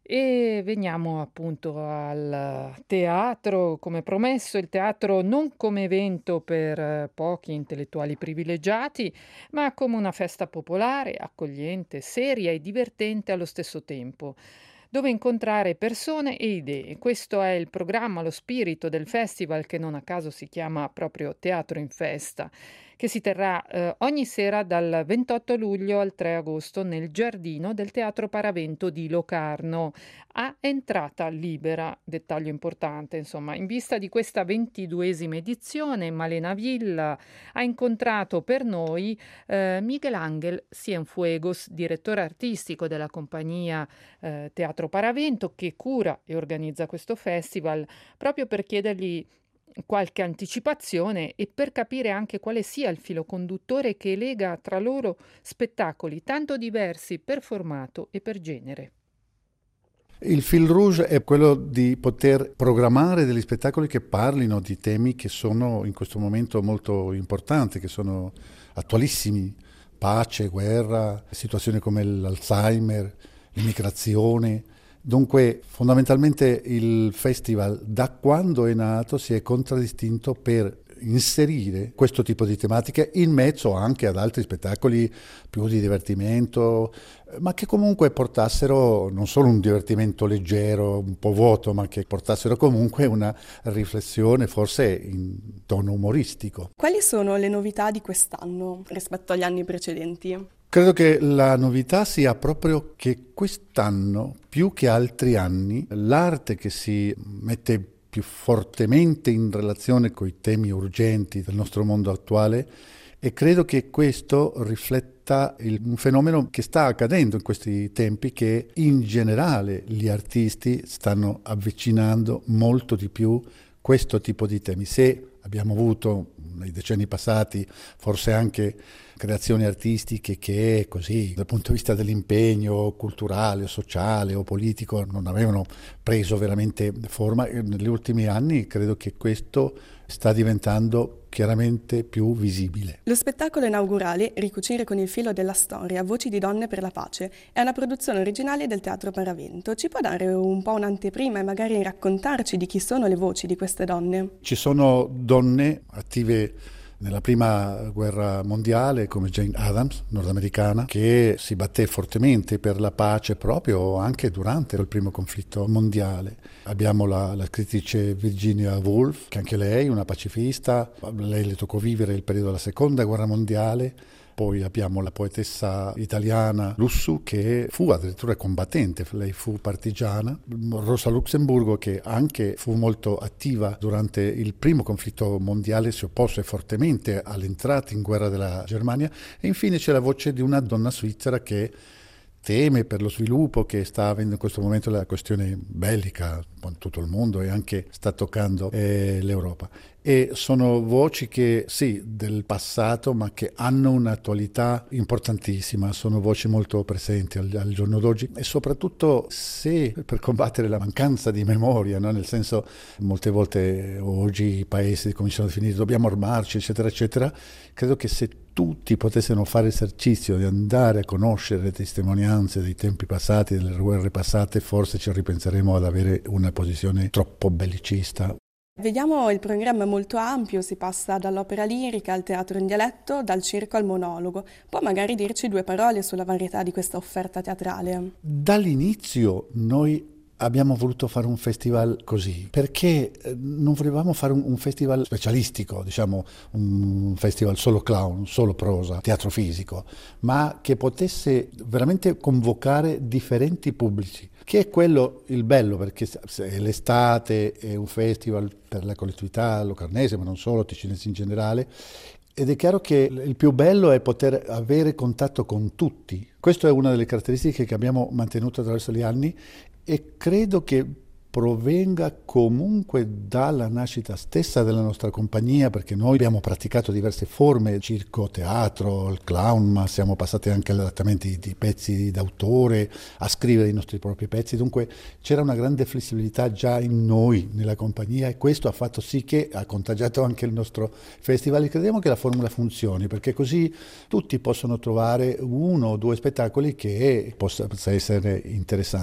E veniamo appunto al teatro, come promesso, il teatro non come evento per pochi intellettuali privilegiati, ma come una festa popolare, accogliente, seria e divertente allo stesso tempo, dove incontrare persone e idee. Questo è il programma, lo spirito del festival che non a caso si chiama proprio Teatro in Festa, che si terrà ogni sera dal 28 luglio al 3 agosto nel giardino del Teatro Paravento di Locarno, a entrata libera, dettaglio importante, insomma. In vista di questa 22esima edizione, Malena Villa ha incontrato per noi Miguel Ángel Cienfuegos, direttore artistico della compagnia Teatro Paravento, che cura e organizza questo festival, proprio per chiedergli qualche anticipazione e per capire anche quale sia il filo conduttore che lega tra loro spettacoli tanto diversi per formato e per genere. Il fil rouge è quello di poter programmare degli spettacoli che parlino di temi che sono in questo momento molto importanti, che sono attualissimi: pace, guerra, situazioni come l'Alzheimer, l'immigrazione. Dunque, fondamentalmente il festival, da quando è nato, si è contraddistinto per inserire questo tipo di tematiche in mezzo anche ad altri spettacoli più di divertimento, ma che comunque portassero non solo un divertimento leggero, un po' vuoto, ma che portassero comunque una riflessione, forse in tono umoristico. Quali sono le novità di quest'anno rispetto agli anni precedenti? Credo che la novità sia proprio che quest'anno, più che altri anni, l'arte che si mette più fortemente in relazione con i temi urgenti del nostro mondo attuale, e credo che questo rifletta un fenomeno che sta accadendo in questi tempi, che in generale gli artisti stanno avvicinando molto di più questo tipo di temi. Se abbiamo avuto nei decenni passati forse anche creazioni artistiche che così dal punto di vista dell'impegno culturale o sociale o politico non avevano preso veramente forma, negli ultimi anni credo che questo sta diventando chiaramente più visibile. Lo spettacolo inaugurale, Ricucire con il filo della storia, Voci di donne per la pace, è una produzione originale del Teatro Paravento. Ci può dare un po' un'anteprima e magari raccontarci di chi sono le voci di queste donne? Ci sono donne attive nella prima guerra mondiale, come Jane Addams, nordamericana, che si batté fortemente per la pace proprio anche durante il primo conflitto mondiale. Abbiamo la scrittrice Virginia Woolf, che anche lei è una pacifista. A lei le toccò vivere il periodo della seconda guerra mondiale. Poi abbiamo la poetessa italiana Lussu, che fu addirittura combattente, lei fu partigiana. Rosa Luxemburgo, che anche fu molto attiva durante il primo conflitto mondiale, si opposse fortemente all'entrata in guerra della Germania. E infine c'è la voce di una donna svizzera che teme per lo sviluppo che sta avendo in questo momento la questione bellica in tutto il mondo e anche sta toccando l'Europa. E sono voci che sì, del passato, ma che hanno un'attualità importantissima, sono voci molto presenti al giorno d'oggi, e soprattutto se per combattere la mancanza di memoria, no? Nel senso, molte volte oggi i paesi cominciano a definire dobbiamo armarci, eccetera, eccetera. Credo che se tutti potessero fare esercizio di andare a conoscere le testimonianze dei tempi passati, delle guerre passate, forse ci ripenseremo ad avere una posizione troppo bellicista. Vediamo il programma molto ampio, si passa dall'opera lirica al teatro in dialetto, dal circo al monologo. Può magari dirci due parole sulla varietà di questa offerta teatrale? Dall'inizio noi abbiamo voluto fare un festival così, perché non volevamo fare un festival specialistico, diciamo un festival solo clown, solo prosa, teatro fisico, ma che potesse veramente convocare differenti pubblici, che è quello il bello, perché se è l'estate, è un festival per la collettività locarnese, ma non solo, ticinesi in generale. Ed è chiaro che il più bello è poter avere contatto con tutti. Questa è una delle caratteristiche che abbiamo mantenuto attraverso gli anni, e credo che provenga comunque dalla nascita stessa della nostra compagnia, perché noi abbiamo praticato diverse forme, circo, teatro, il clown, ma siamo passati anche agli adattamenti di pezzi d'autore, a scrivere i nostri propri pezzi. Dunque c'era una grande flessibilità già in noi, nella compagnia, e questo ha fatto sì che ha contagiato anche il nostro festival. E crediamo che la formula funzioni, perché così tutti possono trovare uno o due spettacoli che possa essere interessante.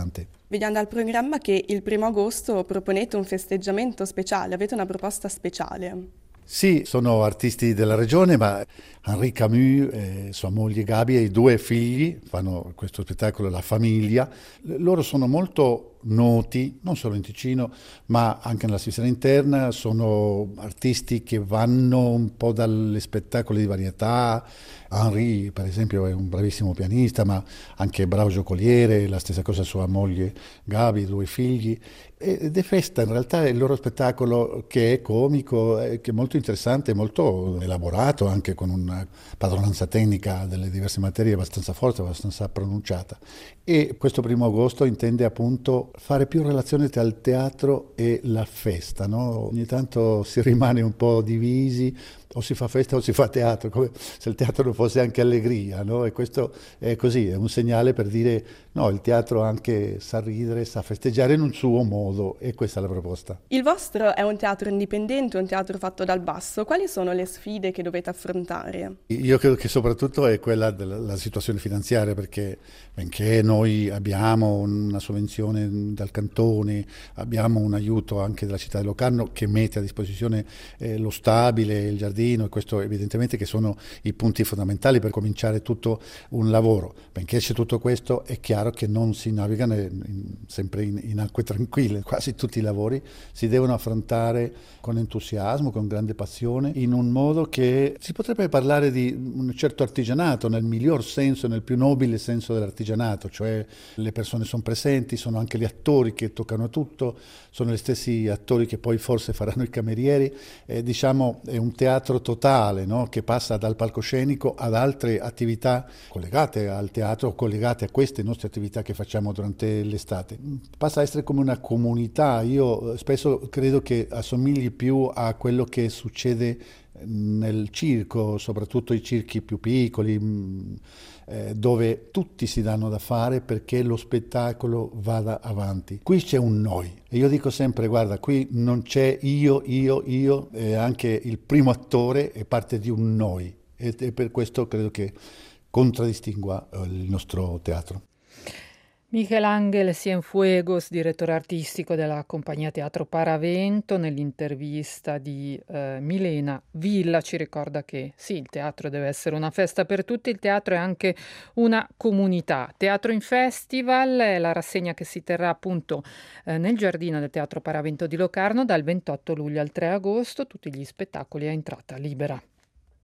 Vediamo dal programma che il 1° agosto proponete un festeggiamento speciale, avete una proposta speciale. Sì, sono artisti della regione, ma Henri Camus e sua moglie Gabi e i 2 figli fanno questo spettacolo La Famiglia. Loro sono molto noti, non solo in Ticino, ma anche nella Svizzera interna. Sono artisti che vanno un po' dalle spettacoli di varietà. Henri, per esempio, è un bravissimo pianista, ma anche bravo giocoliere, la stessa cosa sua moglie Gabi, i 2 figli. E De Festa in realtà è il loro spettacolo che è comico, che è molto interessante, molto elaborato, anche con una padronanza tecnica delle diverse materie abbastanza forte, abbastanza pronunciata. E questo 1° agosto intende appunto fare più relazione tra il teatro e la festa, no? Ogni tanto si rimane un po' divisi, o si fa festa o si fa teatro, come se il teatro non fosse anche allegria, no? E questo è così, è un segnale per dire no, il teatro anche sa ridere, sa festeggiare in un suo modo, e questa è la proposta. Il vostro è un teatro indipendente, un teatro fatto dal basso. Quali sono le sfide che dovete affrontare? Io credo che soprattutto è quella della situazione finanziaria, perché benché noi abbiamo una sovvenzione dal cantone, abbiamo un aiuto anche della città di Locarno che mette a disposizione lo stabile, il giardino, e questo evidentemente che sono i punti fondamentali per cominciare tutto un lavoro. Benché c'è tutto questo, è chiaro che non si naviga sempre in acque tranquille. Quasi tutti i lavori si devono affrontare con entusiasmo, con grande passione, in un modo che si potrebbe parlare di un certo artigianato, nel miglior senso, nel più nobile senso dell'artigianato, cioè le persone sono presenti, sono anche gli attori che toccano tutto, sono gli stessi attori che poi forse faranno i camerieri, diciamo è un teatro totale, no? Che passa dal palcoscenico ad altre attività collegate al teatro, collegate a queste nostre attività che facciamo durante l'estate. Passa a essere come una comunità. Io spesso credo che assomigli più a quello che succede nel circo, soprattutto i circhi più piccoli, dove tutti si danno da fare perché lo spettacolo vada avanti. Qui c'è un noi, e io dico sempre, guarda, qui non c'è io, e anche il primo attore è parte di un noi, e per questo credo che contraddistingua il nostro teatro. Miguel Ángel Cienfuegos, direttore artistico della compagnia Teatro Paravento, nell'intervista di Milena Villa ci ricorda che sì, il teatro deve essere una festa per tutti, il teatro è anche una comunità. Teatro in Festival è la rassegna che si terrà appunto nel giardino del Teatro Paravento di Locarno dal 28 luglio al 3 agosto, tutti gli spettacoli a entrata libera.